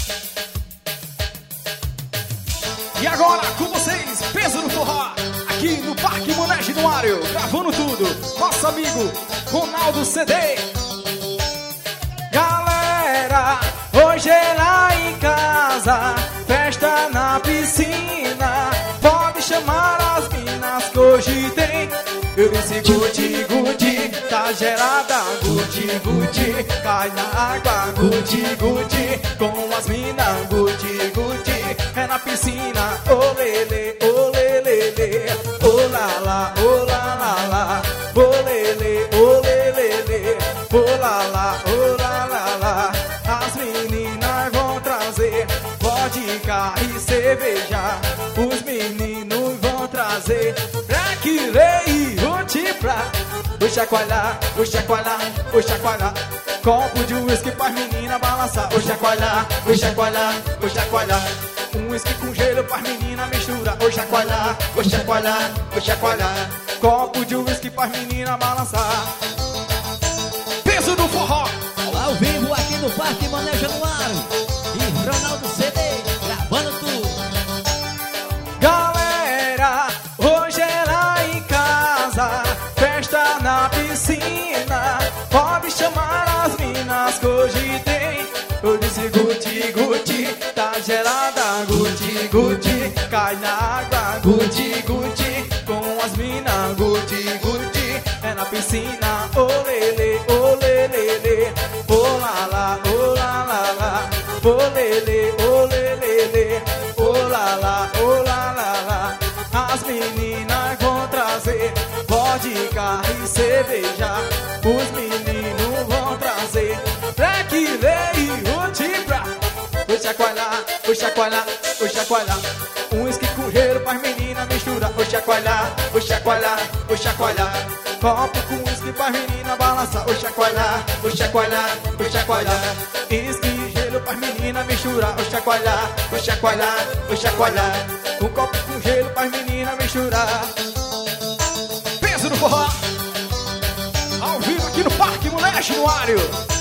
E agora com vocês, peso no forró, aqui no Parque Mané Januário, gravando tudo, nosso amigo Ronaldo CD. Galera, hoje é lá em casa, festa na piscina, pode chamar as minas que hoje tem. Eu disse guti, guti, tá gelada, guti, guti, cai na água, guti, guti, com as minas, guti, guti, é na piscina, olele, olelele, olala, olalala, olele, olelele, olala, olalala. As meninas vão trazer vodka e cerveja, os meninos vão trazer crack, rei, pra o chacoalhar, o chacoalhar, o chacoalhar. Copo de uísque pra menina balançar. O chacoalhar, o chacoalhar, o chacoalhar. Um uísque com gelo pra menina mistura. O chacoalhar, o chacoalhar, o chacoalhar. Copo de uísque pra menina balançar. Peso do forró ao vivo aqui no Parque Mané Januário. E Ronaldo CD gravando tudo. Galera, hoje é lá em casa, festa na piscina, pode chamar as minas que hoje tem. Eu disse guti, guti, tá gelada, guti, guti, cai na água, guti, guti, com as minas, guti, guti, é na piscina, olele, olelele, olala, olalala, olele, olelele, olala, olalala. As meninas vão trazer vodka e cerveja, os meninos vão trazer black lei e tibra. O chacoalhar, o chacoalhar, o chacoalhar. Um uísque com gelo pras meninas mistura. O chacoalhar, o chacoalhar, o chacoalhar. Copo com uísque pras meninas balançar. O chacoalhar, o chacoalhar, o chacoalhar. Uísque e gelo pras meninas mistura. O chacoalhar, o chacoalhar, o chacoalhar. Um copo com gelo pras meninas misturar. Peso no forró, ao vivo aqui no Parque Mané Januário.